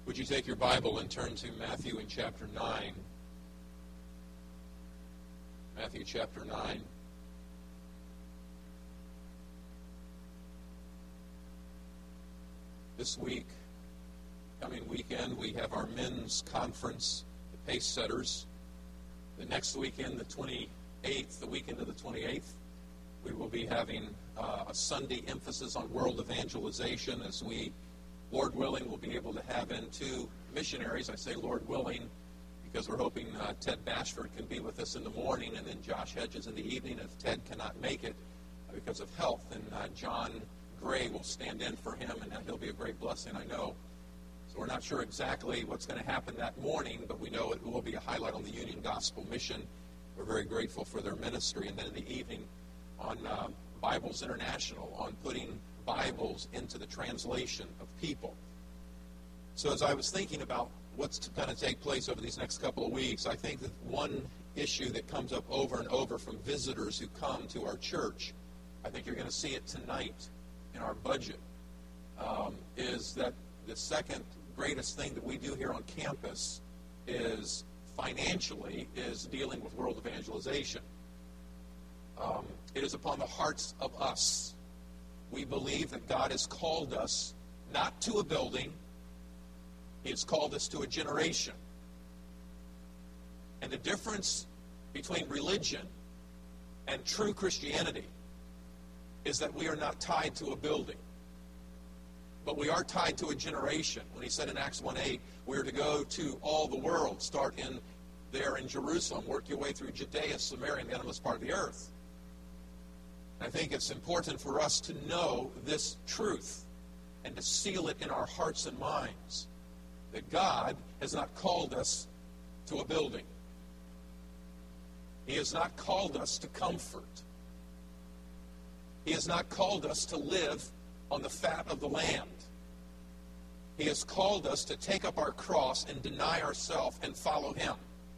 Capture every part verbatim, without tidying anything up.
Would you take your Bible and turn to Matthew in chapter nine? Matthew chapter nine. This week, coming weekend, we have our men's conference, the Pace Setters. The next weekend, the twenty-eighth, the weekend of the twenty-eighth, we will be having uh, a Sunday emphasis on world evangelization as we, Lord willing, will be able to have in two missionaries. I say Lord willing because we're hoping uh, Ted Bashford can be with us in the morning and then Josh Hedges in the evening. If Ted cannot make it uh, because of health, then uh, John Gray will stand in for him, and he'll be a great blessing, I know. So we're not sure exactly what's going to happen that morning, but we know it will be a highlight on the Union Gospel Mission. We're very grateful for their ministry. And then in the evening on uh, Bibles International, on putting Bibles into the translation of people. So as I was thinking about what's going to take place over these next couple of weeks, I think that one issue that comes up over and over from visitors who come to our church, I think you're going to see it tonight in our budget, um, is that the second greatest thing that we do here on campus is financially is dealing with world evangelization. Um, it is upon the hearts of us. We believe that God has called us not to a building, He has called us to a generation. And the difference between religion and true Christianity is that we are not tied to a building, but we are tied to a generation. When he said in Acts one eight, we are to go to all the world, start in there in Jerusalem, work your way through Judea, Samaria, and the uttermost part of the earth. I think it's important for us to know this truth and to seal it in our hearts and minds, that God has not called us to a building. He has not called us to comfort. He has not called us to live on the fat of the land. He has called us to take up our cross and deny ourselves and follow Him.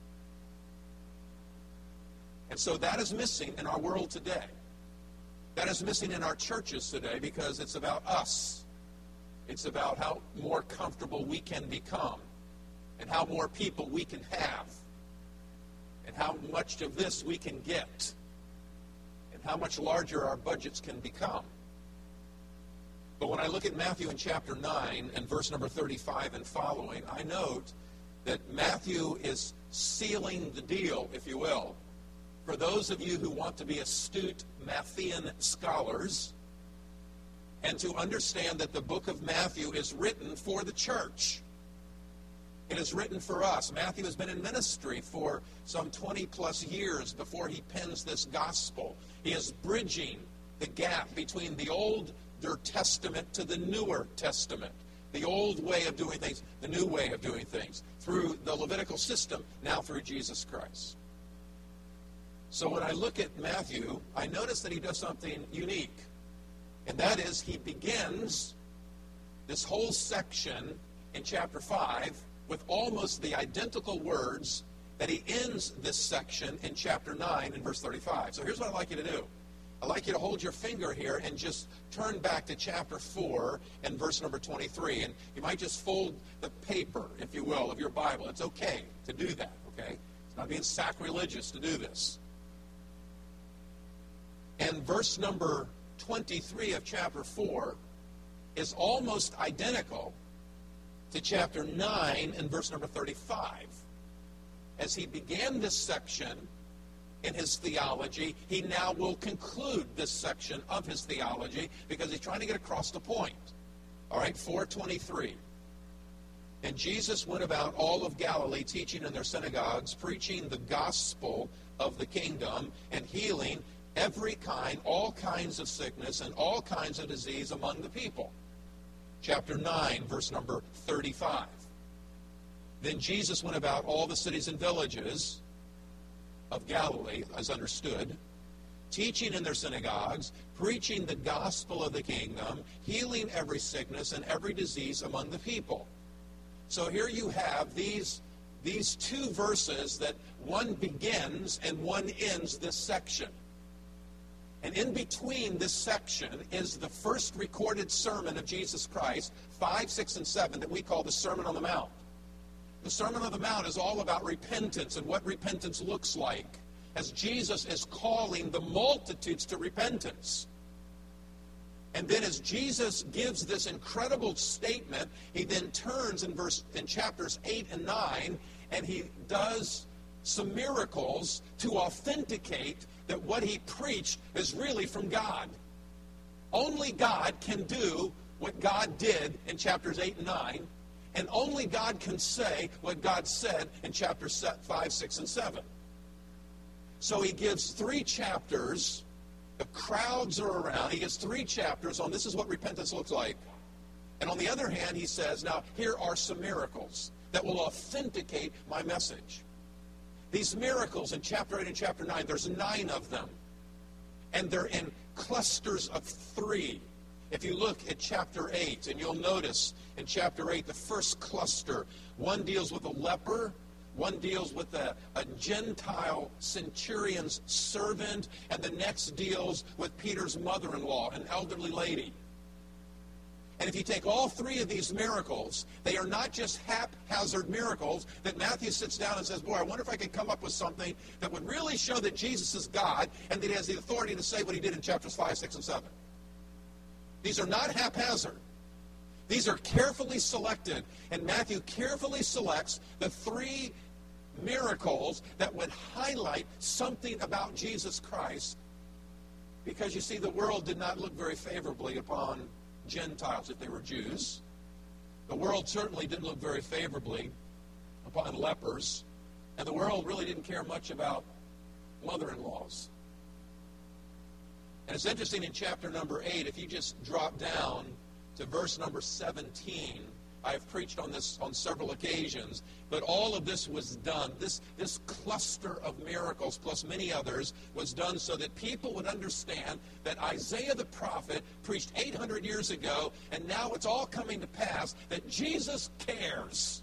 And so that is missing in our world today. That is missing in our churches today because it's about us. It's about how more comfortable we can become and how more people we can have and how much of this we can get and how much larger our budgets can become. But when I look at Matthew in chapter nine and verse number thirty-five and following, I note that Matthew is sealing the deal, if you will, for those of you who want to be astute Matthean scholars and to understand that the book of Matthew is written for the church. It is written for us. Matthew has been in ministry for some twenty plus years before he pens this gospel. He is bridging the gap between the Old Testament to the Newer Testament. The old way of doing things, the new way of doing things, through the Levitical system, now through Jesus Christ. So when I look at Matthew, I notice that he does something unique. And that is he begins this whole section in chapter five with almost the identical words that he ends this section in chapter nine and verse thirty-five. So here's what I'd like you to do. I'd like you to hold your finger here and just turn back to chapter four and verse number twenty-three. And you might just fold the paper, if you will, of your Bible. It's okay to do that, okay? It's not being sacrilegious to do this. And verse number twenty-three of chapter four is almost identical to chapter nine and verse number thirty-five. As he began this section in his theology, he now will conclude this section of his theology because he's trying to get across the point. All right, four twenty-three. And Jesus went about all of Galilee, teaching in their synagogues, preaching the gospel of the kingdom, and healing every kind, all kinds of sickness and all kinds of disease among the people. Chapter nine, verse number thirty-five. Then Jesus went about all the cities and villages of Galilee, as understood, teaching in their synagogues, preaching the gospel of the kingdom, healing every sickness and every disease among the people. So here you have these, these two verses that one begins and one ends this section. And in between this section is the first recorded sermon of Jesus Christ, five, six, and seven, that we call the Sermon on the Mount. The Sermon on the Mount is all about repentance and what repentance looks like, as Jesus is calling the multitudes to repentance. And then as Jesus gives this incredible statement, he then turns in verse in chapters eight and nine, and he does some miracles to authenticate that what he preached is really from God. Only God can do what God did in chapters eight and nine, and only God can say what God said in chapters five, six, and seven. So he gives three chapters. The crowds are around. He gives three chapters on this is what repentance looks like. And on the other hand, he says, now here are some miracles that will authenticate my message. These miracles in chapter eight and chapter nine, there's nine of them. And they're in clusters of three. If you look at chapter eight, and you'll notice in chapter eight, the first cluster, one deals with a leper, one deals with a, a Gentile centurion's servant, and the next deals with Peter's mother-in-law, an elderly lady. And if you take all three of these miracles, they are not just haphazard miracles that Matthew sits down and says, boy, I wonder if I could come up with something that would really show that Jesus is God and that he has the authority to say what he did in chapters five, six, and seven. These are not haphazard. These are carefully selected, and Matthew carefully selects the three miracles that would highlight something about Jesus Christ, because you see, the world did not look very favorably upon Gentiles if they were Jews. The world certainly didn't look very favorably upon lepers, and the world really didn't care much about mother-in-laws. And it's interesting in chapter number eight, if you just drop down to verse number seventeen, I have preached on this on several occasions, but all of this was done. This, this cluster of miracles, plus many others, was done so that people would understand that Isaiah the prophet preached eight hundred years ago, and now it's all coming to pass, that Jesus cares.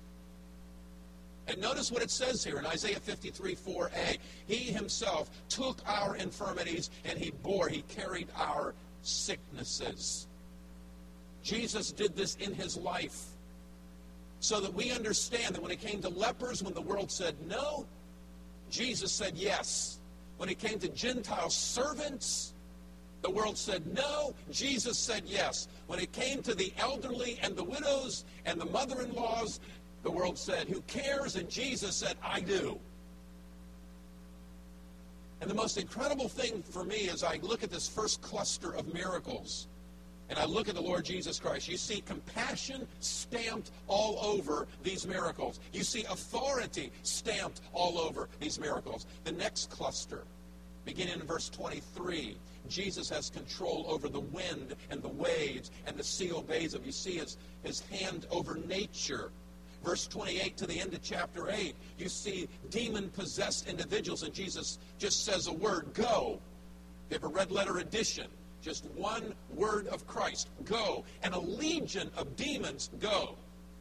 And notice what it says here in Isaiah fifty-three, four a. He himself took our infirmities, and he bore, he carried our sicknesses. Jesus did this in his life, so that we understand that when it came to lepers, when the world said no, Jesus said yes. When it came to Gentile servants, the world said no, Jesus said yes. When it came to the elderly and the widows and the mother-in-laws, the world said, who cares? And Jesus said, I do. And the most incredible thing for me as I look at this first cluster of miracles, and I look at the Lord Jesus Christ, you see compassion stamped all over these miracles. You see authority stamped all over these miracles. The next cluster, beginning in verse twenty-three, Jesus has control over the wind and the waves, and the sea obeys him. You see his, his hand over nature. Verse twenty-eight to the end of chapter eight, you see demon-possessed individuals, and Jesus just says a word, go. If you have a red letter edition, just one word of Christ, go. And a legion of demons go.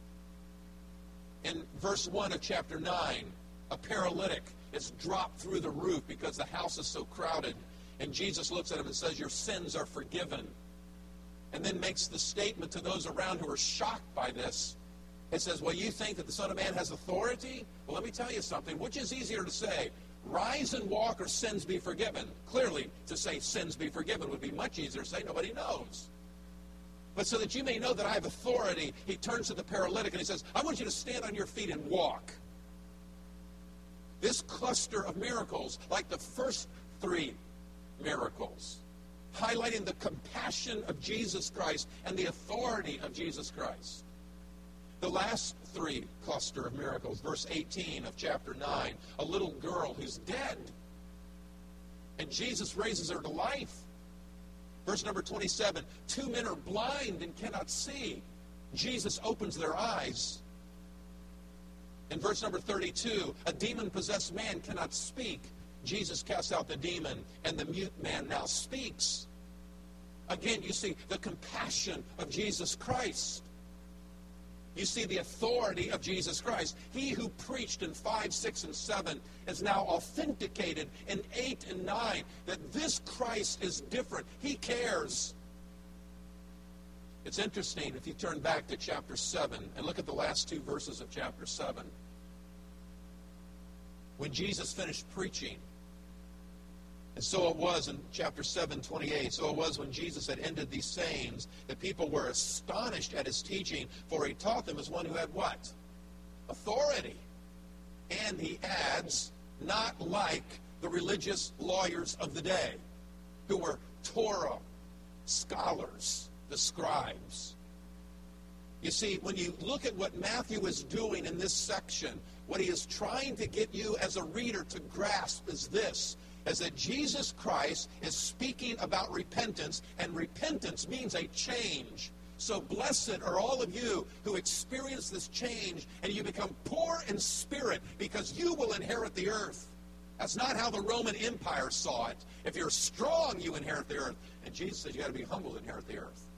In verse one of chapter nine, a paralytic is dropped through the roof because the house is so crowded. And Jesus looks at him and says, your sins are forgiven. And then makes the statement to those around who are shocked by this. It says, well, you think that the Son of Man has authority? Well, let me tell you something. Which is easier to say? Rise and walk, or sins be forgiven? Clearly, to say sins be forgiven would be much easier to say. Nobody knows. But so that you may know that I have authority, he turns to the paralytic and he says, I want you to stand on your feet and walk. This cluster of miracles, like the first three miracles, highlighting the compassion of Jesus Christ and the authority of Jesus Christ. The last three cluster of miracles, verse eighteen of chapter nine, a little girl who's dead, and Jesus raises her to life. Verse number twenty-seven, two men are blind and cannot see. Jesus opens their eyes. In verse number thirty-two, a demon-possessed man cannot speak. Jesus casts out the demon, and the mute man now speaks. Again, you see the compassion of Jesus Christ. you see the authority of Jesus Christ. He who preached in five, six, and seven is now authenticated in eight and nine that this Christ is different. He cares. It's interesting if you turn back to chapter seven and look at the last two verses of chapter seven. When Jesus finished preaching, and so it was in chapter seven, twenty-eight, so it was when Jesus had ended these sayings, that people were astonished at his teaching, for he taught them as one who had what? Authority. And he adds, not like the religious lawyers of the day, who were Torah scholars, the scribes. You see, when you look at what Matthew is doing in this section, what he is trying to get you as a reader to grasp is this, is that Jesus Christ is speaking about repentance, and repentance means a change. So blessed are all of you who experience this change, and you become poor in spirit, because you will inherit the earth. That's not how the Roman Empire saw it. If you're strong, you inherit the earth. And Jesus says you got to be humble to inherit the earth.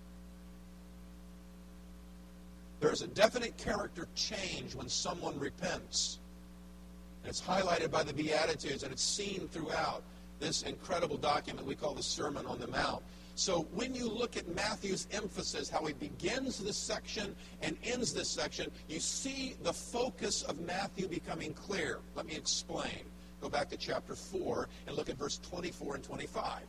There's a definite character change when someone repents. And it's highlighted by the Beatitudes, and it's seen throughout this incredible document we call the Sermon on the Mount. So when you look at Matthew's emphasis, how he begins this section and ends this section, you see the focus of Matthew becoming clear. Let me explain. Go back to chapter four and look at verse twenty-four and twenty-five.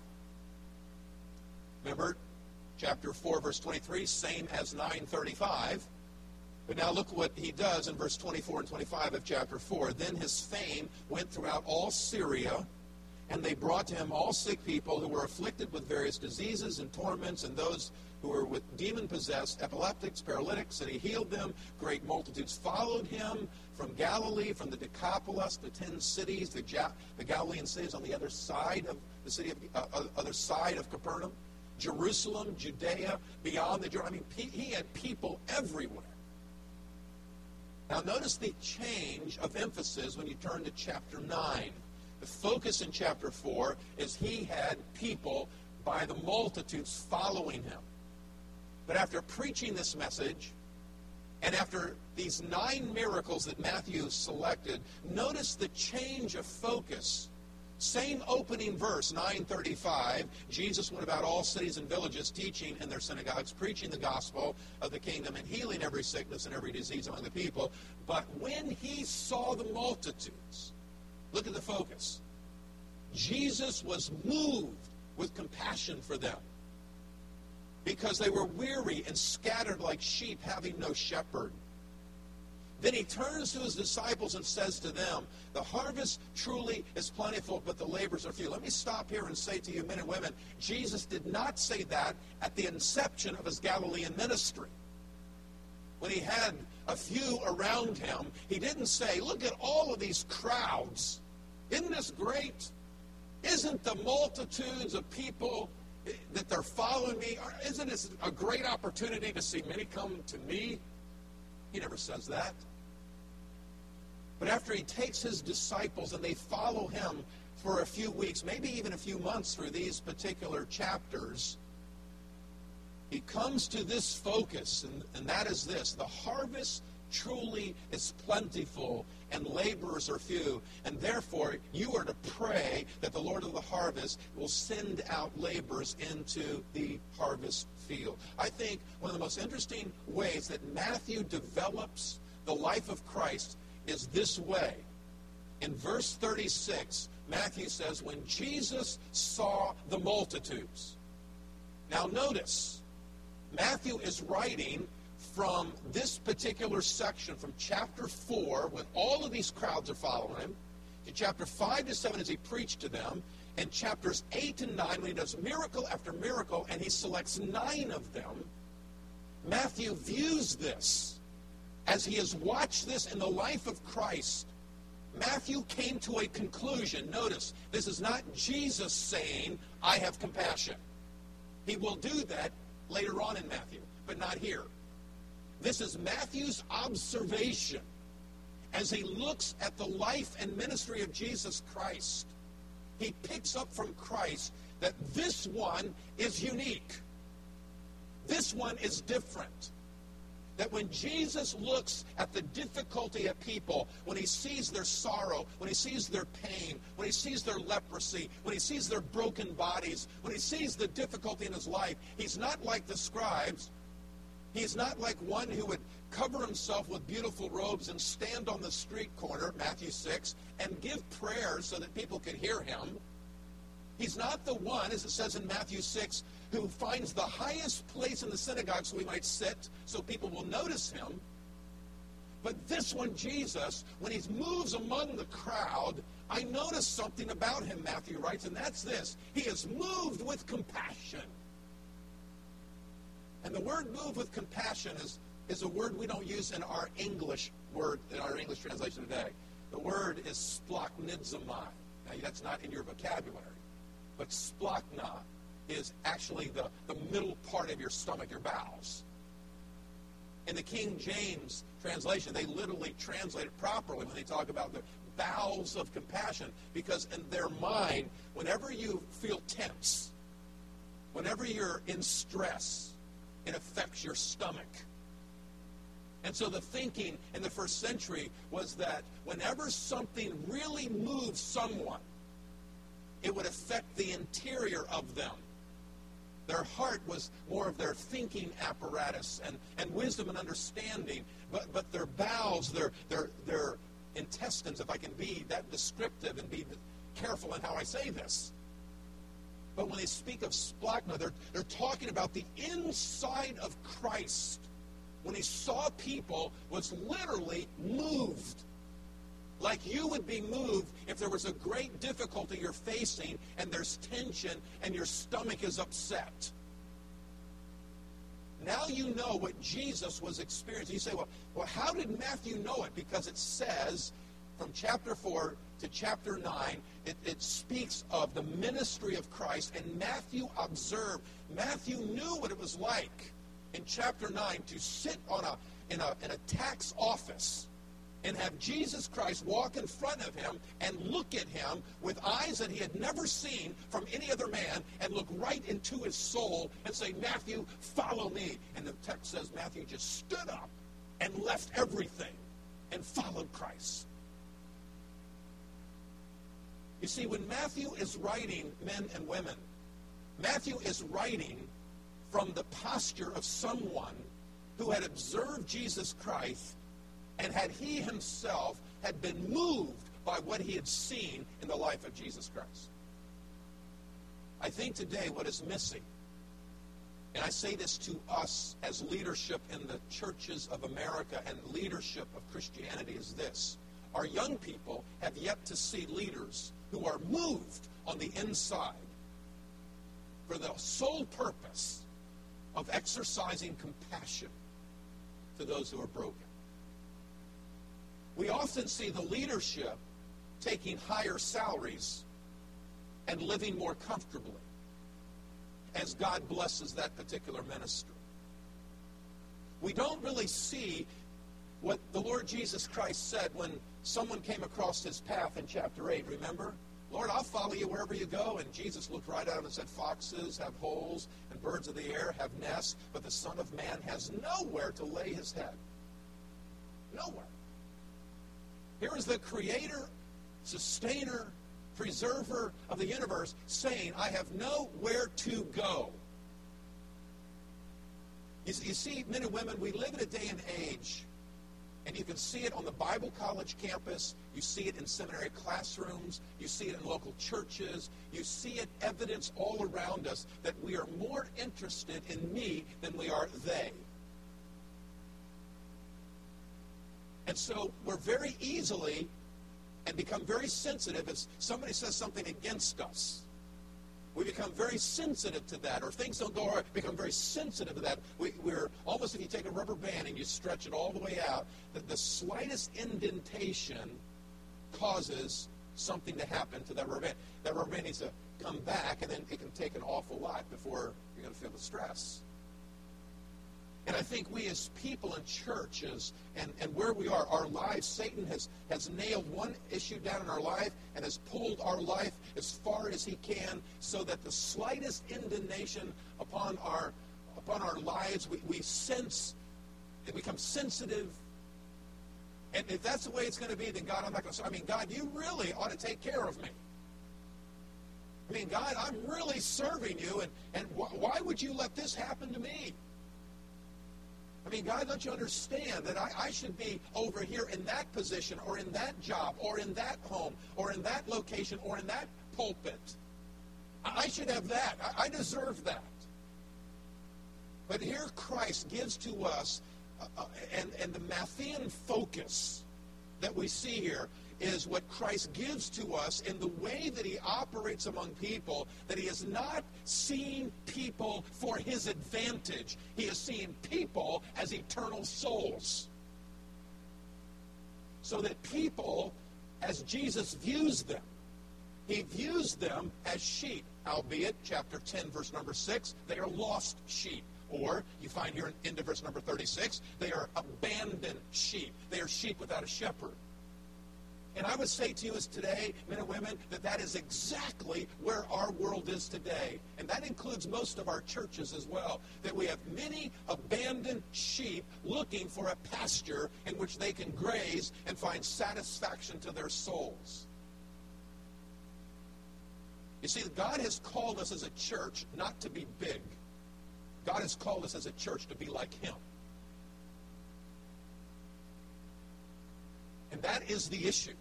Remember, chapter four, verse twenty-three, same as nine thirty-five. But now look what he does in verse twenty-four and twenty-five of chapter four. Then his fame went throughout all Syria, and they brought to him all sick people who were afflicted with various diseases and torments, and those who were with demon-possessed, epileptics, paralytics, and he healed them. Great multitudes followed him from Galilee, from the Decapolis, the ten cities, the, ja- the Galilean cities on the other side of the city of uh, other side of Capernaum, Jerusalem, Judea, beyond the Jordan. I mean, he had people everywhere. Now notice the change of emphasis when you turn to chapter nine. The focus in chapter four is he had people by the multitudes following him. But after preaching this message, and after these nine miracles that Matthew selected, notice the change of focus. Same opening verse, nine thirty-five, Jesus went about all cities and villages, teaching in their synagogues, preaching the gospel of the kingdom, and healing every sickness and every disease among the people. But when he saw the multitudes, look at the focus. Jesus was moved with compassion for them, because they were weary and scattered like sheep, having no shepherd. Then he turns to his disciples and says to them, the harvest truly is plentiful, but the laborers are few. Let me stop here and say to you, men and women, Jesus did not say that at the inception of his Galilean ministry. When he had a few around him, he didn't say, look at all of these crowds. Isn't this great? Isn't the multitudes of people that they're following me, isn't this a great opportunity to see many come to me? He never says that. But after he takes his disciples and they follow him for a few weeks, maybe even a few months through these particular chapters, he comes to this focus, and, and that is this: the harvest truly is plentiful, and laborers are few. And therefore, you are to pray that the Lord of the harvest will send out laborers into the harvest field. I think one of the most interesting ways that Matthew develops the life of Christ is this way. In verse thirty-six, Matthew says, when Jesus saw the multitudes. Now notice, Matthew is writing from this particular section, from chapter four, when all of these crowds are following him, to chapter five to seven as he preached to them, and chapters eight and nine when he does miracle after miracle, and he selects nine of them. Matthew views this as he has watched this in the life of Christ. Matthew came to a conclusion. Notice, this is not Jesus saying, I have compassion. He will do that later on in Matthew, but not here. This is Matthew's observation as he looks at the life and ministry of Jesus Christ. He picks up from Christ that this one is unique. This one is different. That when Jesus looks at the difficulty of people, when he sees their sorrow, when he sees their pain, when he sees their leprosy, when he sees their broken bodies, when he sees the difficulty in his life, he's not like the scribes. He's not like one who would cover himself with beautiful robes and stand on the street corner, Matthew six, and give prayers so that people could hear him. He's not the one, as it says in Matthew six, who finds the highest place in the synagogue so he might sit, so people will notice him. But this one, Jesus, when he moves among the crowd, I notice something about him, Matthew writes, and that's this. He is moved with compassion. And the word move with compassion is, is a word we don't use in our English word, in our English translation today. The word is splachnidzomai. Now, that's not in your vocabulary. But splachna is actually the, the middle part of your stomach, your bowels. In the King James translation, they literally translate it properly when they talk about the bowels of compassion, because in their mind, whenever you feel tense, whenever you're in stress, it affects your stomach. And so the thinking in the first century was that whenever something really moves someone, it would affect the interior of them. Their heart was more of their thinking apparatus and, and wisdom and understanding, but, but their bowels, their, their, their intestines, if I can be that descriptive and be careful in how I say this. But when they speak of splachna, they're, they're talking about the inside of Christ. When he saw people, was literally moved. Like you would be moved if there was a great difficulty you're facing and there's tension and your stomach is upset. Now you know what Jesus was experiencing. You say, well, well, how did Matthew know it? Because it says from chapter four to chapter nine, it, it speaks of the ministry of Christ, and Matthew observed. Matthew knew what it was like in chapter nine to sit on a in a in a tax office and have Jesus Christ walk in front of him and look at him with eyes that he had never seen from any other man, and look right into his soul and say, Matthew, follow me. And the text says Matthew just stood up and left everything and followed Christ. You see, when Matthew is writing, men and women, Matthew is writing from the posture of someone who had observed Jesus Christ, and had he himself had been moved by what he had seen in the life of Jesus Christ. I think today what is missing, and I say this to us as leadership in the churches of America and leadership of Christianity, is this. Our young people have yet to see leaders who are moved on the inside for the sole purpose of exercising compassion to those who are broken. We often see the leadership taking higher salaries and living more comfortably as God blesses that particular ministry. We don't really see what the Lord Jesus Christ said when someone came across his path in chapter eight. Remember? Lord, I'll follow you wherever you go. And Jesus looked right at him and said, foxes have holes and birds of the air have nests, but the Son of Man has nowhere to lay his head. Nowhere. Here is the creator, sustainer, preserver of the universe saying, I have nowhere to go. You see, you see, men and women, we live in a day and age, and you can see it on the Bible college campus, you see it in seminary classrooms, you see it in local churches, you see it evidence all around us that we are more interested in me than we are they. And so we're very easily and become very sensitive if somebody says something against us. We become very sensitive to that, or things don't go right, become very sensitive to that. We, we're almost, if you take a rubber band and you stretch it all the way out, that the slightest indentation causes something to happen to that rubber band. That rubber band needs to come back, and then it can take an awful lot before you're going to feel the stress. And I think we as people in churches and, and where we are, our lives, Satan has, has nailed one issue down in our life and has pulled our life as far as he can, so that the slightest indentation upon our upon our lives, we, we sense They become sensitive. And if that's the way it's going to be, then God, I'm not going to. I mean, God, you really ought to take care of me. I mean, God, I'm really serving you, and, and wh- why would you let this happen to me? I mean, God, don't you understand that I, I should be over here in that position, or in that job, or in that home, or in that location, or in that pulpit? I, I should have that. I, I deserve that. But here Christ gives to us, uh, uh, and, and the Matthean focus that we see here is what Christ gives to us in the way that he operates among people, that he is not seeing people for his advantage. He is seeing people as eternal souls. So that people, as Jesus views them, he views them as sheep, albeit, chapter ten, verse number six, they are lost sheep. Or, you find here in into verse number thirty-six, they are abandoned sheep. They are sheep without a shepherd. And I would say to you as today, men and women, that that is exactly where our world is today. And that includes most of our churches as well. That we have many abandoned sheep looking for a pasture in which they can graze and find satisfaction to their souls. You see, God has called us as a church not to be big. God has called us as a church to be like him. And that is the issue.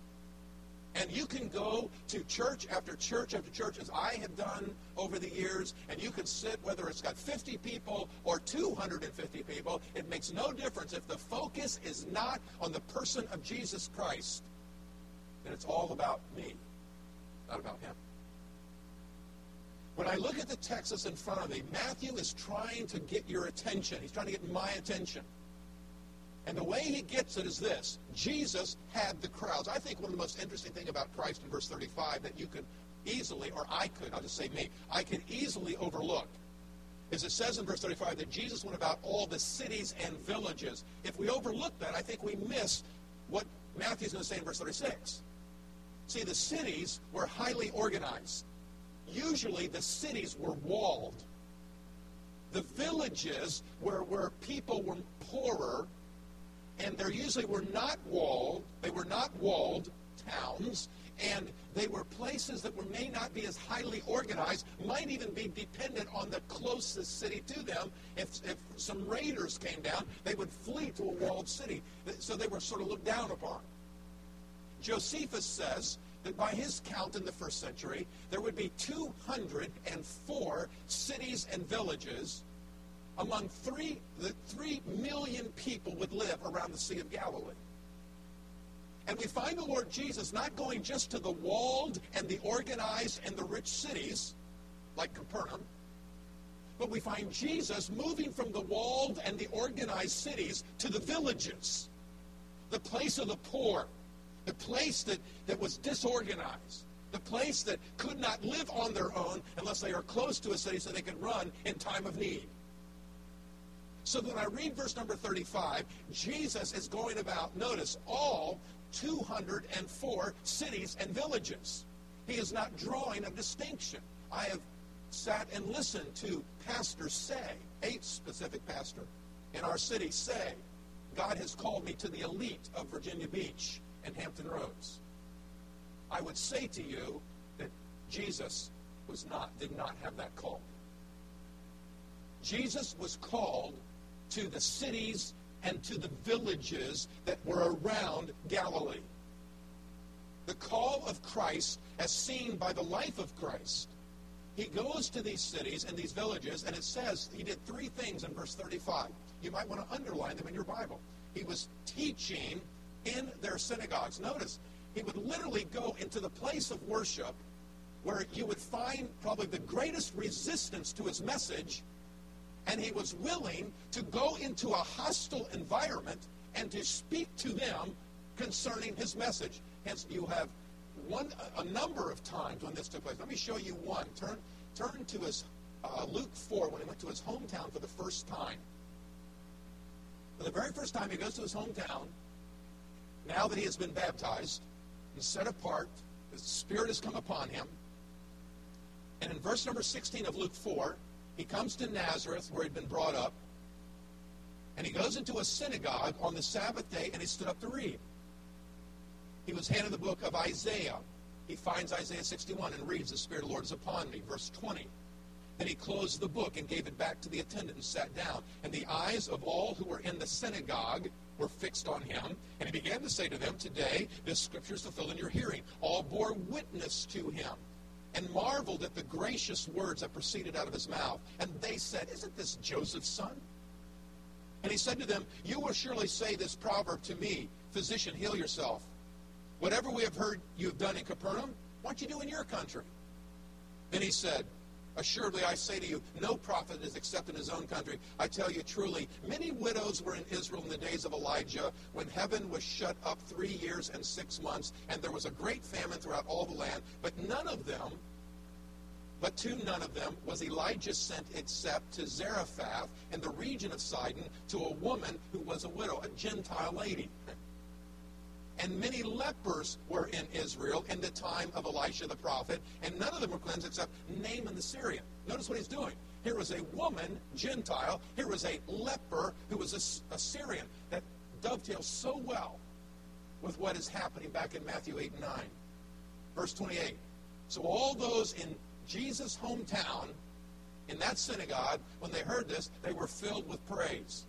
And you can go to church after church after church, as I have done over the years, and you can sit, whether it's got fifty people or two hundred fifty people, it makes no difference. If the focus is not on the person of Jesus Christ, then it's all about me, not about him. When I look at the text that's in front of me, Matthew is trying to get your attention. He's trying to get my attention. And the way he gets it is this. Jesus had the crowds. I think one of the most interesting things about Christ in verse thirty-five that you could easily, or I could, I'll just say me, I could easily overlook, is it says in verse thirty-five that Jesus went about all the cities and villages. If we overlook that, I think we miss what Matthew's going to say in verse thirty-six. See, the cities were highly organized. Usually the cities were walled. The villages were where people were poorer, and they usually were not walled. They were not walled towns, and they were places that were, may not be as highly organized, might even be dependent on the closest city to them. If, if some raiders came down, they would flee to a walled city. So they were sort of looked down upon. Josephus says that by his count in the first century, there would be two hundred four cities and villages. Among three, the three million people would live around the Sea of Galilee. And we find the Lord Jesus not going just to the walled and the organized and the rich cities, like Capernaum, but we find Jesus moving from the walled and the organized cities to the villages, the place of the poor, the place that, that was disorganized, the place that could not live on their own unless they are close to a city so they could run in time of need. So when I read verse number thirty-five, Jesus is going about, notice, all two hundred four cities and villages. He is not drawing a distinction. I have sat and listened to pastors say, a specific pastor in our city say, God has called me to the elite of Virginia Beach and Hampton Roads. I would say to you that Jesus was not, did not have that call. Jesus was called to the cities and to the villages that were around Galilee. The call of Christ, as seen by the life of Christ, he goes to these cities and these villages, and it says he did three things in verse thirty-five. You might want to underline them in your Bible. He was teaching in their synagogues. Notice, he would literally go into the place of worship where you would find probably the greatest resistance to his message, and he was willing to go into a hostile environment and to speak to them concerning his message. Hence, you have one a number of times when this took place. Let me show you one. Turn, turn to his uh, Luke four, when he went to his hometown for the first time. For the very first time he goes to his hometown, now that he has been baptized, he's set apart, the Spirit has come upon him. And in verse number sixteen of Luke four, he comes to Nazareth, where he'd been brought up. And he goes into a synagogue on the Sabbath day, and he stood up to read. He was handed the book of Isaiah. He finds Isaiah sixty-one and reads, "The Spirit of the Lord is upon me," verse twenty. Then he closed the book and gave it back to the attendant and sat down. And the eyes of all who were in the synagogue were fixed on him. And he began to say to them, "Today this scripture is fulfilled in your hearing." All bore witness to him and marveled at the gracious words that proceeded out of his mouth. And they said, "Isn't this Joseph's son?" And he said to them, "You will surely say this proverb to me, 'Physician, heal yourself. Whatever we have heard you have done in Capernaum, why don't you do in your country?" Then he said, "Assuredly I say to you, no prophet is except in his own country. I tell you truly, many widows were in Israel in the days of Elijah, when heaven was shut up three years and six months, and there was a great famine throughout all the land. But none of them, but to none of them was Elijah sent except to Zarephath in the region of Sidon, to a woman who was a widow, a Gentile lady. And many lepers were in Israel in the time of Elisha the prophet, and none of them were cleansed except Naaman the Syrian." Notice what he's doing. Here was a woman, Gentile. Here was a leper who was a, a Syrian. That dovetails so well with what is happening back in Matthew eight and nine. Verse twenty-eight. So all those in Jesus' hometown, in that synagogue, when they heard this, they were filled with praise.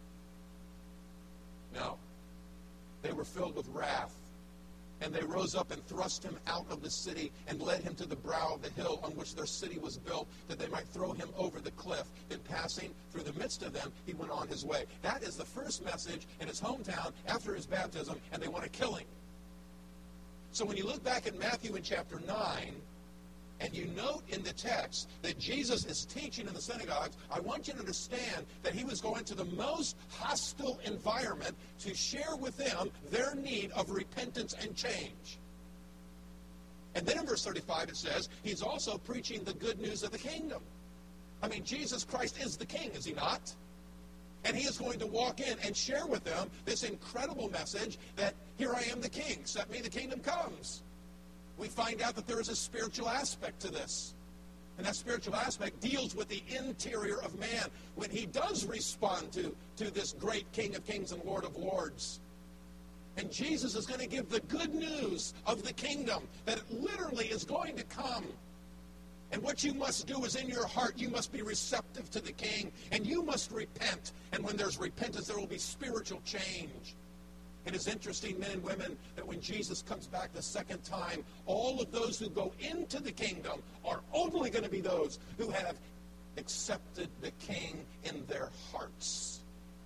No. They were filled with wrath. And they rose up and thrust him out of the city and led him to the brow of the hill on which their city was built, that they might throw him over the cliff. Then passing through the midst of them, he went on his way. That is the first message in his hometown after his baptism, and they want to kill him. So when you look back at Matthew in chapter nine, and you note in the text that Jesus is teaching in the synagogues, I want you to understand that he was going to the most hostile environment to share with them their need of repentance and change. And then in verse thirty-five it says, he's also preaching the good news of the kingdom. I mean, Jesus Christ is the king, is he not? And he is going to walk in and share with them this incredible message that here I am the king, set me, the kingdom comes. We find out that there is a spiritual aspect to this. And that spiritual aspect deals with the interior of man when he does respond to, to this great King of Kings and Lord of Lords. And Jesus is going to give the good news of the kingdom, that it literally is going to come. And what you must do is in your heart, you must be receptive to the King, and you must repent. And when there's repentance, there will be spiritual change. It is interesting, men and women, that when Jesus comes back the second time, all of those who go into the kingdom are only going to be those who have accepted the King in their hearts.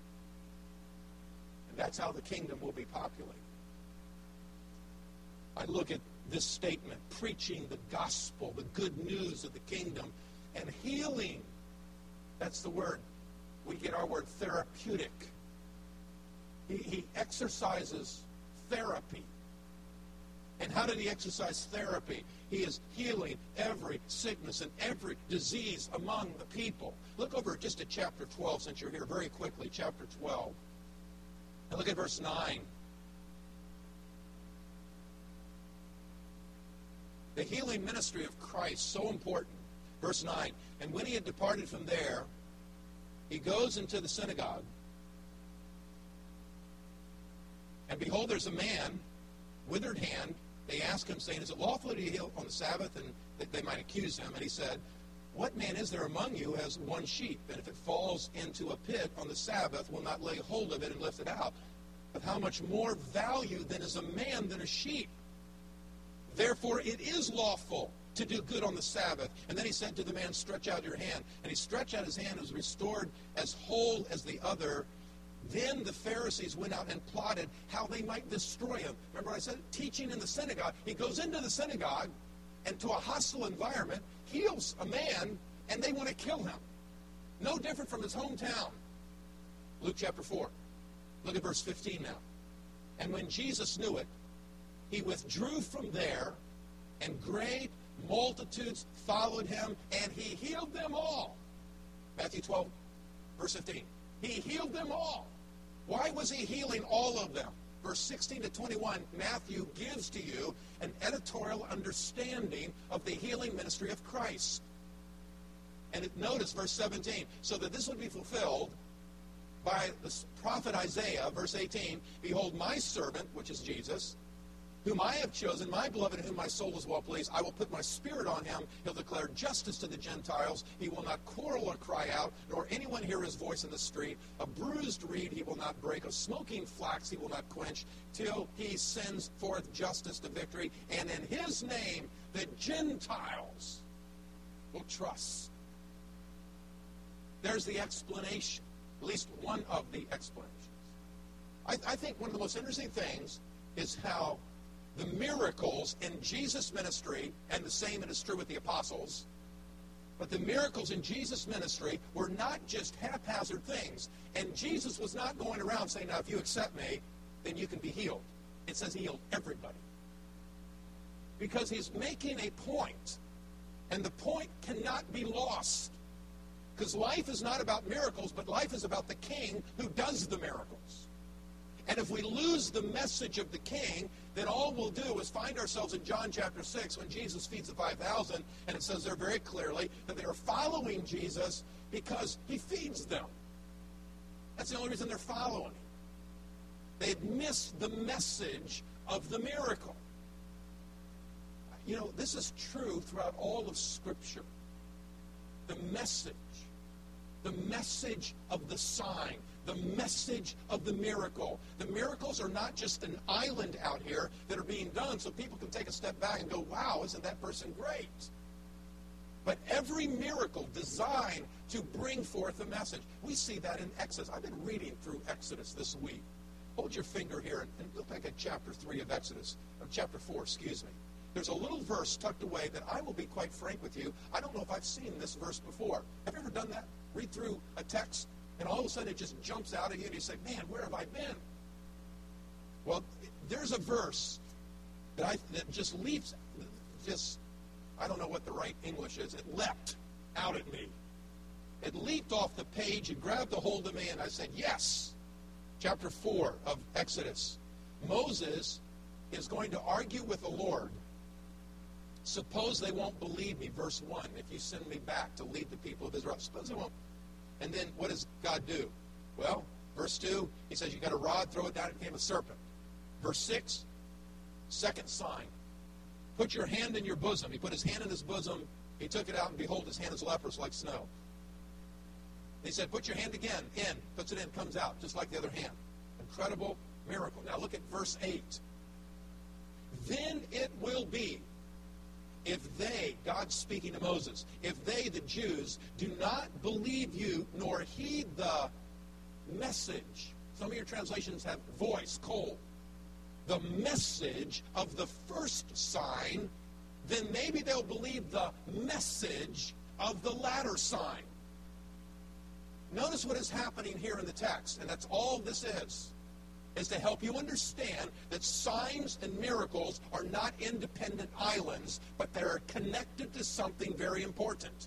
And that's how the kingdom will be populated. I look at this statement, preaching the gospel, the good news of the kingdom, and healing. That's the word. We get our word therapeutic. He, he exercises therapy. And how did he exercise therapy? He is healing every sickness and every disease among the people. Look over just at chapter twelve, since you're here, very quickly, chapter twelve. And look at verse nine. The healing ministry of Christ, so important. Verse nine, and when he had departed from there, he goes into the synagogue. And behold, there's a man, withered hand. They ask him, saying, is it lawful to heal on the Sabbath? And that they might accuse him. And he said, what man is there among you who has one sheep, and if it falls into a pit on the Sabbath, will not lay hold of it and lift it out? But how much more value then is a man than a sheep? Therefore it is lawful to do good on the Sabbath. And then he said to the man, stretch out your hand. And he stretched out his hand and was restored as whole as the other. Then the Pharisees went out and plotted how they might destroy him. Remember I said, teaching in the synagogue. He goes into the synagogue and to a hostile environment, heals a man, and they want to kill him. No different from his hometown. Luke chapter four. Look at verse fifteen now. And when Jesus knew it, he withdrew from there, and great multitudes followed him, and he healed them all. Matthew twelve, verse fifteen. He healed them all. Why was he healing all of them? Verse sixteen to twenty-one, Matthew gives to you an editorial understanding of the healing ministry of Christ. And it, notice verse seventeen, so that this would be fulfilled, by the prophet Isaiah, verse eighteen, behold, my servant, which is Jesus, whom I have chosen, my beloved, in whom my soul is well pleased. I will put my spirit on him. He'll declare justice to the Gentiles. He will not quarrel or cry out, nor anyone hear his voice in the street. A bruised reed he will not break. A smoking flax he will not quench, till he sends forth justice to victory. And in his name the Gentiles will trust. There's the explanation, at least one of the explanations. I, I think one of the most interesting things is how the miracles in Jesus' ministry, and the same is true with the apostles, but the miracles in Jesus' ministry were not just haphazard things. And Jesus was not going around saying, now if you accept me, then you can be healed. It says he healed everybody. Because he's making a point, and the point cannot be lost. Because life is not about miracles, but life is about the king who does the miracles. And if we lose the message of the king, then all we'll do is find ourselves in John chapter six when Jesus feeds the five thousand, and it says there very clearly that they are following Jesus because he feeds them. That's the only reason they're following him. They've missed the message of the miracle. You know, this is true throughout all of Scripture. The message, the message of the sign, the message of the miracle. The miracles are not just an island out here that are being done so people can take a step back and go, wow, isn't that person great? But every miracle designed to bring forth a message. We see that in Exodus. I've been reading through Exodus this week. Hold your finger here and, and look back at chapter three of Exodus, or chapter four, excuse me. There's a little verse tucked away that I will be quite frank with you. I don't know if I've seen this verse before. Have you ever done that? Read through a text, and all of a sudden it just jumps out at you, and you say, man, where have I been? Well, there's a verse that, I, that just leaps, just, I don't know what the right English is. It leapt out at me. It leaped off the page and grabbed a hold of me, and I said, yes. Chapter four of Exodus. Moses is going to argue with the Lord. Suppose they won't believe me, verse one, if you send me back to lead the people of Israel. Suppose they won't. And then what does God do? Well, verse two, he says, you got a rod, throw it down, it became a serpent. Verse six, second sign. Put your hand in your bosom. He put his hand in his bosom. He took it out, and behold, his hand is leprous like snow. He said, put your hand again, in. Puts it in, comes out, just like the other hand. Incredible miracle. Now look at verse eight. Then it will be, if they, God speaking to Moses, if they, the Jews, do not believe you nor heed the message. Some of your translations have voice, kol. The message of the first sign, then maybe they'll believe the message of the latter sign. Notice what is happening here in the text, and that's all this is, is to help you understand that signs and miracles are not independent islands, but they're connected to something very important.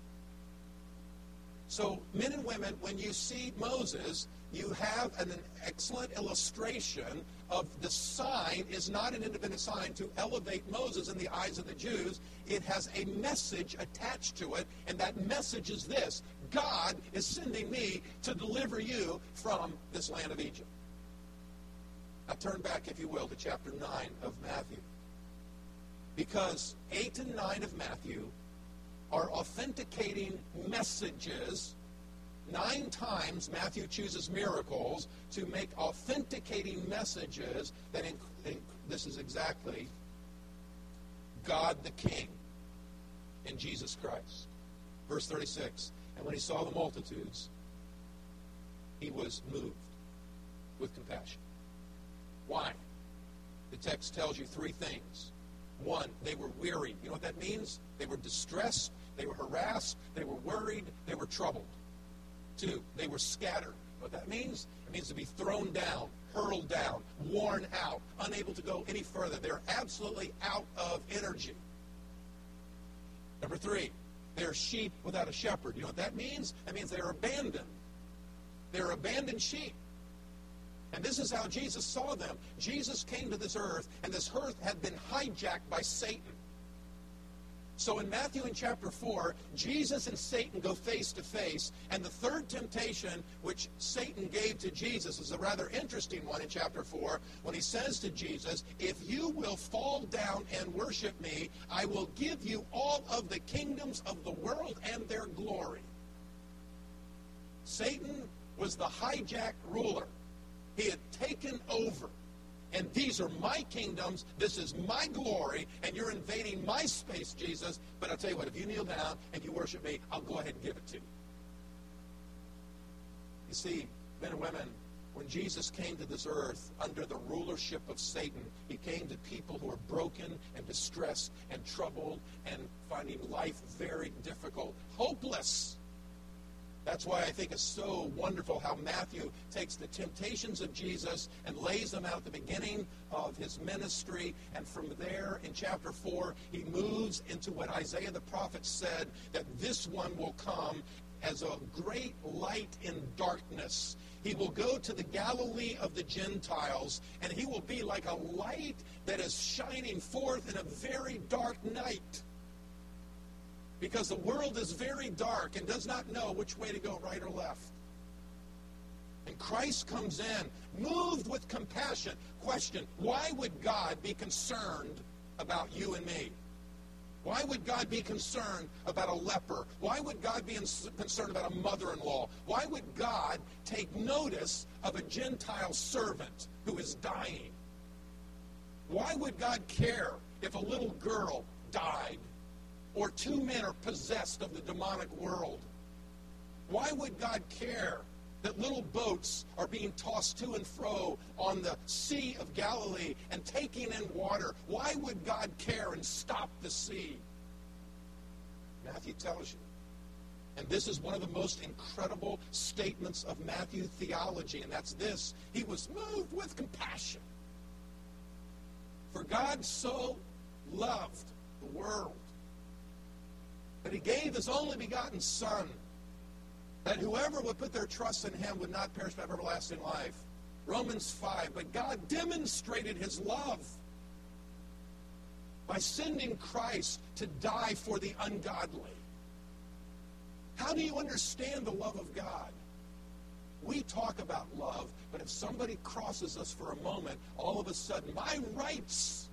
So, men and women, when you see Moses, you have an, an excellent illustration of the sign is not an independent sign to elevate Moses in the eyes of the Jews. It has a message attached to it, and that message is this: God is sending me to deliver you from this land of Egypt. Now turn back, if you will, to chapter nine of Matthew. Because eight and nine of Matthew are authenticating messages. Nine times Matthew chooses miracles to make authenticating messages that inc- inc- this is exactly God the King in Jesus Christ. Verse thirty-six, and when he saw the multitudes, he was moved with compassion. Why? The text tells you three things. One, they were weary. You know what that means? They were distressed, they were harassed, they were worried, they were troubled. Two, they were scattered. What that means? It means to be thrown down, hurled down, worn out, unable to go any further. They're absolutely out of energy. Number three, they're sheep without a shepherd. You know what that means? That means they're abandoned. They're abandoned sheep. And this is how Jesus saw them. Jesus came to this earth, and this earth had been hijacked by Satan. So in Matthew in chapter four, Jesus and Satan go face to face, and the third temptation which Satan gave to Jesus is a rather interesting one in chapter four, when he says to Jesus, if you will fall down and worship me, I will give you all of the kingdoms of the world and their glory. Satan was the hijacked ruler. He had taken over. And these are my kingdoms, this is my glory, and you're invading my space, Jesus. But I'll tell you what, if you kneel down and you worship me, I'll go ahead and give it to you. You see, men and women, when Jesus came to this earth under the rulership of Satan, he came to people who are broken and distressed and troubled and finding life very difficult, hopeless. That's why I think it's so wonderful how Matthew takes the temptations of Jesus and lays them out at the beginning of his ministry. And from there, in chapter four, he moves into what Isaiah the prophet said, that this one will come as a great light in darkness. He will go to the Galilee of the Gentiles, and he will be like a light that is shining forth in a very dark night. Because the world is very dark and does not know which way to go, right or left. And Christ comes in, moved with compassion. Question, why would God be concerned about you and me? Why would God be concerned about a leper? Why would God be concerned about a mother-in-law? Why would God take notice of a Gentile servant who is dying? Why would God care if a little girl died? Or two men are possessed of the demonic world? Why would God care that little boats are being tossed to and fro on the Sea of Galilee and taking in water? Why would God care and stop the sea? Matthew tells you. And this is one of the most incredible statements of Matthew theology, and that's this: he was moved with compassion. For God so loved the world that he gave his only begotten Son, that whoever would put their trust in him would not perish but have everlasting life. Romans five, but God demonstrated his love by sending Christ to die for the ungodly. How do you understand the love of God? We talk about love, but if somebody crosses us for a moment, all of a sudden, my rights.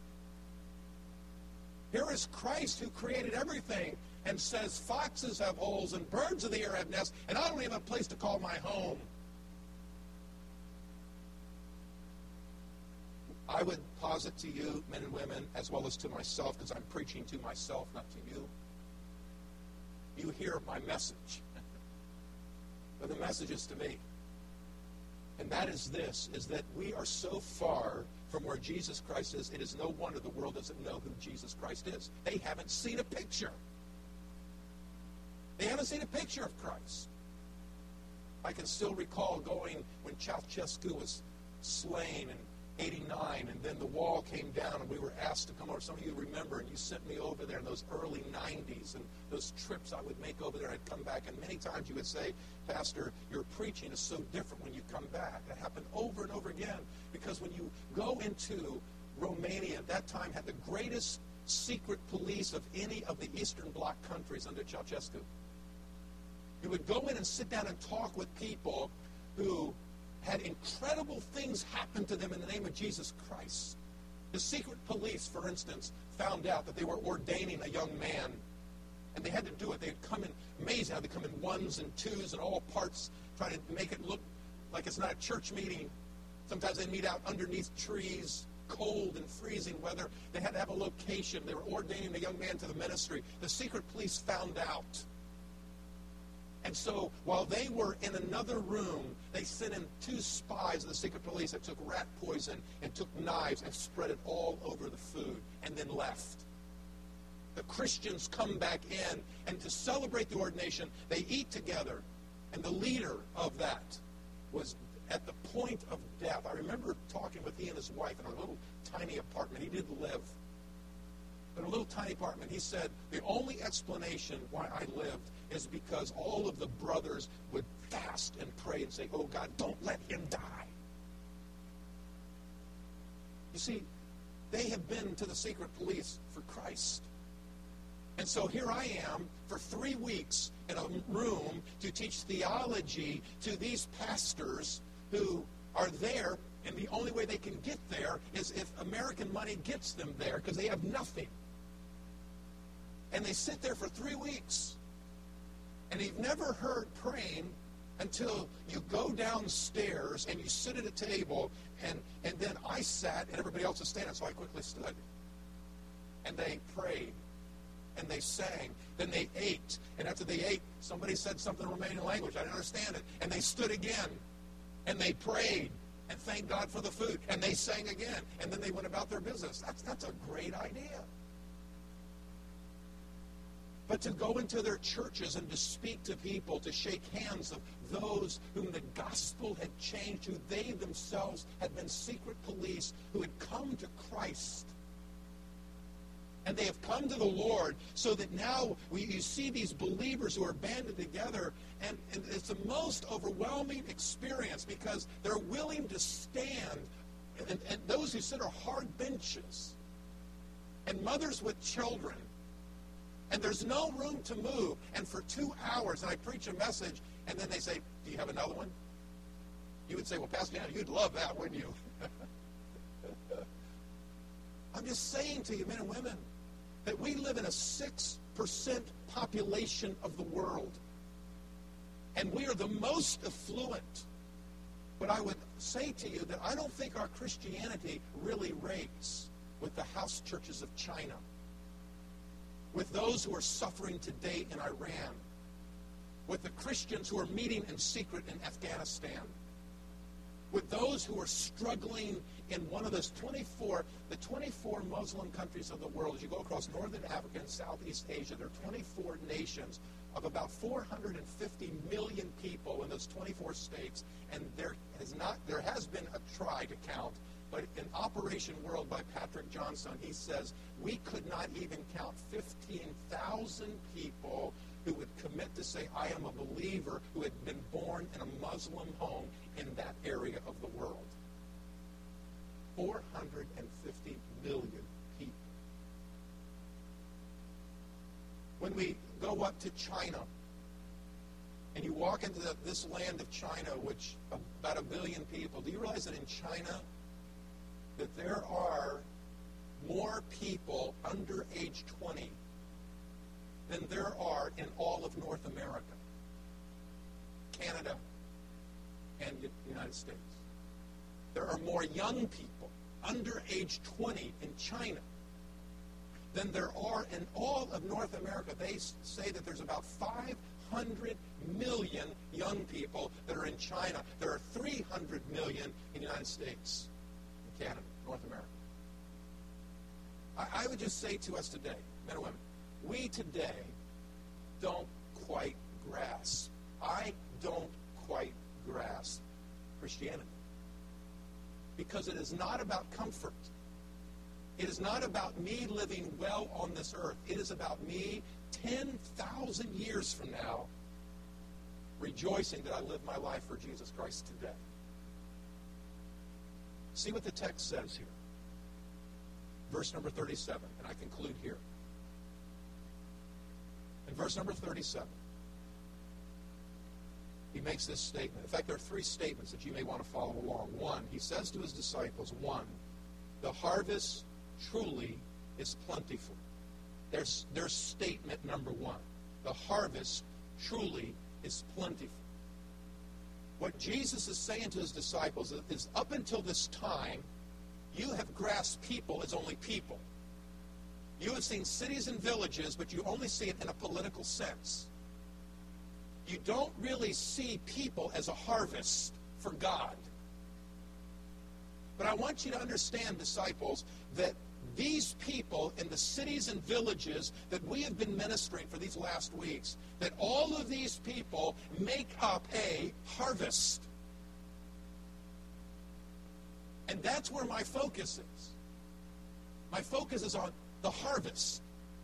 Here is Christ who created everything and says foxes have holes and birds of the air have nests, and I don't even have a place to call my home. I would posit to you, men and women, as well as to myself, because I'm preaching to myself, not to you. You hear my message. But the message is to me. And that is this, is that we are so far from where Jesus Christ is, it is no wonder the world doesn't know who Jesus Christ is. They haven't seen a picture. They haven't seen a picture of Christ. I can still recall going when Ceausescu was slain in eighty-nine, and then the wall came down, and we were asked to come over. Some of you remember, and you sent me over there in those early nineties, and those trips I would make over there, I'd come back, and many times you would say, Pastor, your preaching is so different when you come back. That happened over and over again, because when you go into Romania, at that time had the greatest secret police of any of the Eastern Bloc countries under Ceausescu. You would go in and sit down and talk with people who had incredible things happen to them in the name of Jesus Christ. The secret police, for instance, found out that they were ordaining a young man, and they had to do it. They'd come in, amazing how they come in ones and twos and all parts, trying to make it look like it's not a church meeting. Sometimes they meet out underneath trees, cold and freezing weather. They had to have a location. They were ordaining a young man to the ministry. The secret police found out. And so while they were in another room, they sent in two spies of the secret police that took rat poison and took knives and spread it all over the food and then left. The Christians come back in, and to celebrate the ordination, they eat together. And the leader of that was at the point of death. I remember talking with he and his wife in a little tiny apartment. He did live. But a little tiny apartment. He said, the only explanation why I lived is because all of the brothers would fast and pray and say, oh God, don't let him die. You see, they have been to the secret police for Christ. And so here I am for three weeks in a room to teach theology to these pastors who are there, and the only way they can get there is if American money gets them there, because they have nothing. And they sit there for three weeks. And you've never heard praying until you go downstairs and you sit at a table, and, and then I sat and everybody else was standing, so I quickly stood. And they prayed. And they sang. Then they ate. And after they ate, somebody said something in Romanian language. I didn't understand it. And they stood again. And they prayed. And thanked God for the food. And they sang again. And then they went about their business. That's, that's a great idea. But to go into their churches and to speak to people, to shake hands of those whom the gospel had changed, who they themselves had been secret police, who had come to Christ. And they have come to the Lord, so that now we, you see these believers who are banded together, and, and it's the most overwhelming experience because they're willing to stand, and, and those who sit are hard benches, and mothers with children, and there's no room to move, and for two hours, and I preach a message, and then they say, do you have another one? You would say, well, Pastor Dan, you'd love that, wouldn't you? I'm just saying to you, men and women, that we live in a six percent population of the world. And we are the most affluent. But I would say to you that I don't think our Christianity really rates with the house churches of China, with those who are suffering today in Iran, with the Christians who are meeting in secret in Afghanistan, with those who are struggling in one of those twenty-four, the twenty-four Muslim countries of the world. As you go across northern Africa and Southeast Asia, there are twenty-four nations of about four hundred fifty million people in those twenty-four states, and there has not there has been a try to count, but in Operation World by Patrick Johnson, he says we could not even count fifteen thousand people who would commit to say, I am a believer, who had been born in a Muslim home in that area of the world. four hundred fifty million people. When we go up to China, and you walk into the, this land of China, which about a billion people, do you realize that in China, that there are more people under age twenty than there are in all of North America, Canada, and the United States? There are more young people under age twenty in China than there are in all of North America. They say that there's about five hundred million young people that are in China. There are three hundred million in the United States, in Canada, North America. I, I would just say to us today, men and women, we today don't quite grasp. I don't quite grasp Christianity. Because it is not about comfort. It is not about me living well on this earth. It is about me ten thousand years from now rejoicing that I live my life for Jesus Christ today. See what the text says here. Verse number thirty-seven, and I conclude here. In verse number thirty-seven, he makes this statement. In fact, there are three statements that you may want to follow along. One, he says to his disciples, one, the harvest truly is plentiful. There's, there's statement number one. The harvest truly is plentiful. What Jesus is saying to his disciples is, up until this time, you have grasped people as only people. You have seen cities and villages, but you only see it in a political sense. You don't really see people as a harvest for God. But I want you to understand, disciples, that these people in the cities and villages that we have been ministering for these last weeks, that all of these people make up a harvest. And that's where my focus is. My focus is on the harvest.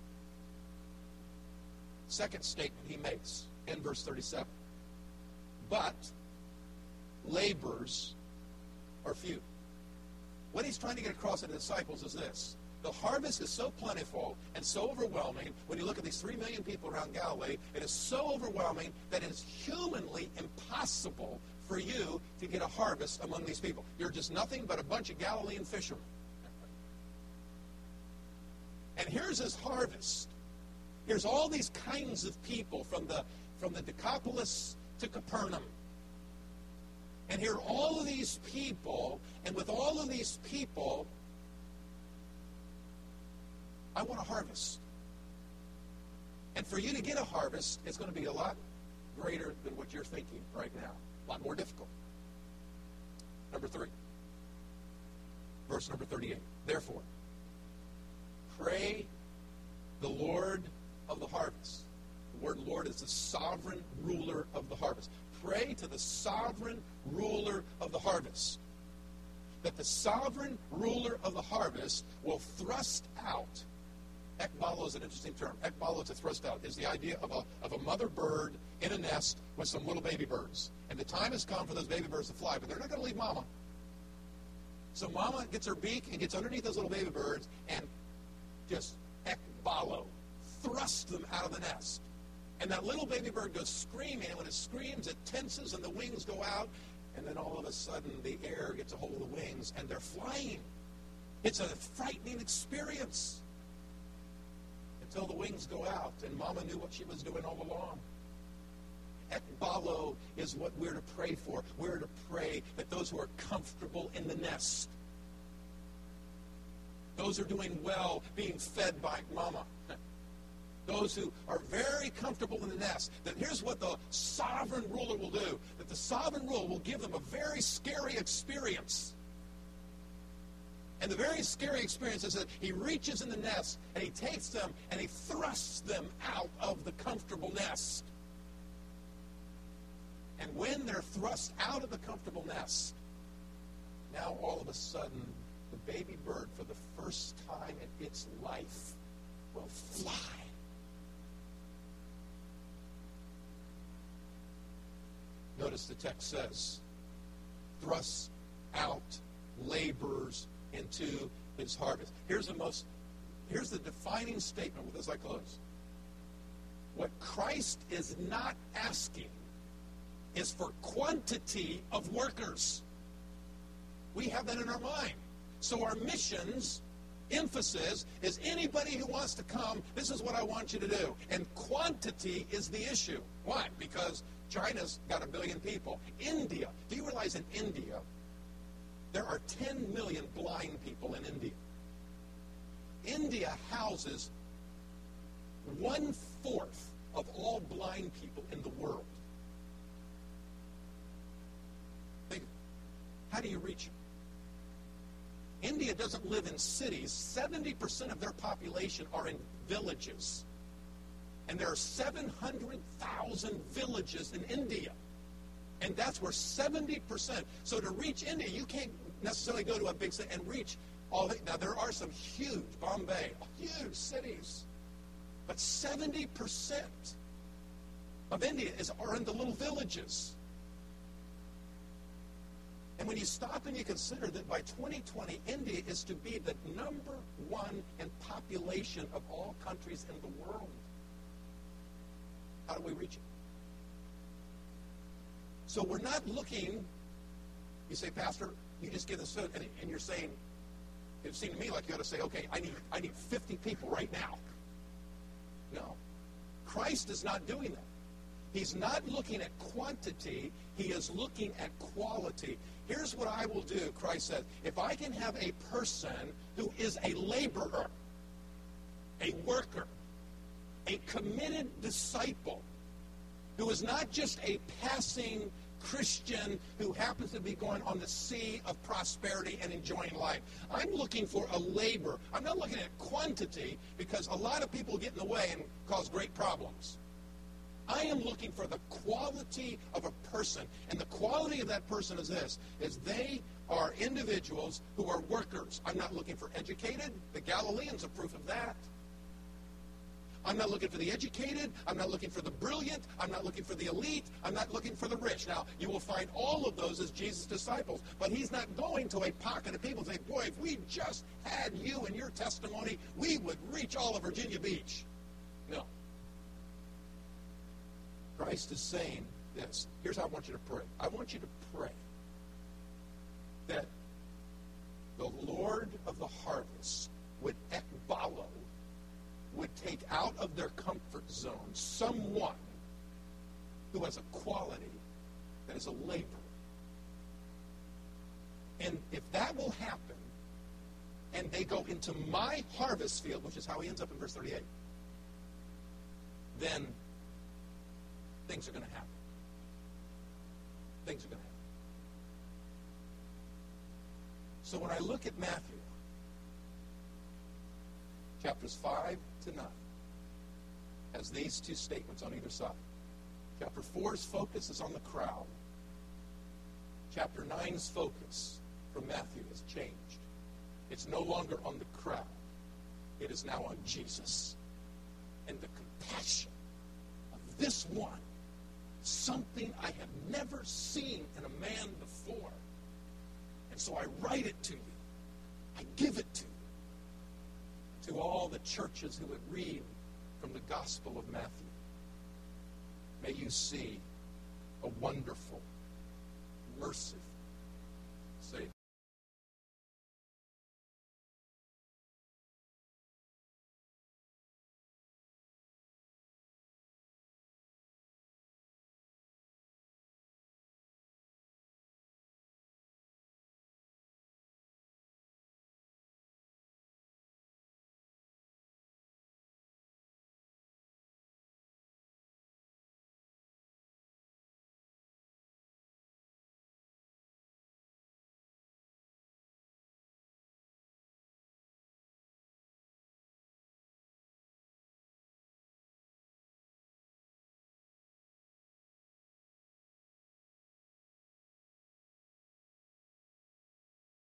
Second statement he makes in verse thirty-seven. But laborers are few. What he's trying to get across to the disciples is this. The harvest is so plentiful and so overwhelming. When you look at these three million people around Galilee, it is so overwhelming that it is humanly impossible for you to get a harvest among these people. You're just nothing but a bunch of Galilean fishermen. And here's his harvest. Here's all these kinds of people from the, from the Decapolis to Capernaum. And here are all of these people, and with all of these people, I want a harvest. And for you to get a harvest, it's going to be a lot greater than what you're thinking right now. A lot more difficult. Number three. Verse number thirty-eight. Therefore, pray the Lord of the harvest. The word Lord is the sovereign ruler of the harvest. Pray to the sovereign ruler of the harvest, that the sovereign ruler of the harvest will thrust out. Ekbalo is an interesting term. Ekbalo, to thrust out, is the idea of a, of a mother bird in a nest with some little baby birds. And the time has come for those baby birds to fly, but they're not going to leave mama. So mama gets her beak and gets underneath those little baby birds and just ekbalo, thrust them out of the nest. And that little baby bird goes screaming, and when it screams, it tenses and the wings go out, and then all of a sudden the air gets a hold of the wings and they're flying. It's a frightening experience. Until the wings go out, and mama knew what she was doing all along. Ekbalo is what we're to pray for. We're to pray that those who are comfortable in the nest, those who are doing well being fed by mama, those who are very comfortable in the nest, that here's what the sovereign ruler will do, that the sovereign ruler will give them a very scary experience. And the very scary experience is that he reaches in the nest and he takes them and he thrusts them out of the comfortable nest. And when they're thrust out of the comfortable nest, now all of a sudden the baby bird for the first time in its life will fly. Notice the text says, thrust out laborers into his harvest. Here's the most, here's the defining statement with this I close. What Christ is not asking is for quantity of workers. We have that in our mind. So our missions emphasis is anybody who wants to come, this is what I want you to do. And quantity is the issue. Why? Because China's got a billion people. India, do you realize in India, there are ten million blind people in India. India houses one-fourth of all blind people in the world. Think, how do you reach them? India doesn't live in cities. seventy percent of their population are in villages. And there are seven hundred thousand villages in India. And that's where seventy percent. So to reach India, you can't necessarily go to a big city and reach all the, now there are some huge, Bombay, huge cities. But seventy percent of India is, are in the little villages. And when you stop and you consider that by twenty twenty, India is to be the number one in population of all countries in the world. How do we reach it? So we're not looking, you say, Pastor, you just give this, and, and you're saying, it seemed to me like you ought to say, okay, I need, I need fifty people right now. No. Christ is not doing that. He's not looking at quantity. He is looking at quality. Here's what I will do, Christ said. If I can have a person who is a laborer, a worker, a committed disciple, who is not just a passing Christian who happens to be going on the sea of prosperity and enjoying life. I'm looking for a labor. I'm not looking at quantity because a lot of people get in the way and cause great problems. I am looking for the quality of a person. And the quality of that person is this, is they are individuals who are workers. I'm not looking for educated. The Galileans are proof of that. I'm not looking for the educated. I'm not looking for the brilliant. I'm not looking for the elite. I'm not looking for the rich. Now, you will find all of those as Jesus' disciples, but he's not going to a pocket of people and say, boy, if we just had you and your testimony, we would reach all of Virginia Beach. No. Christ is saying this. Here's how I want you to pray. I want you to pray that the Lord of the harvest would ekbalo, would take out of their comfort zone someone who has a quality that is a laborer. And if that will happen, and they go into my harvest field, which is how he ends up in verse thirty-eight, then things are going to happen. Things are going to happen. So when I look at Matthew, chapters five to nine, has these two statements on either side. Chapter four's focus is on the crowd. Chapter nine's focus from Matthew has changed. It's no longer on the crowd. It is now on Jesus. And the compassion of this one, something I have never seen in a man before. And so I write it to you. I give it to you. To all the churches who would read from the Gospel of Matthew. May you see a wonderful, merciful,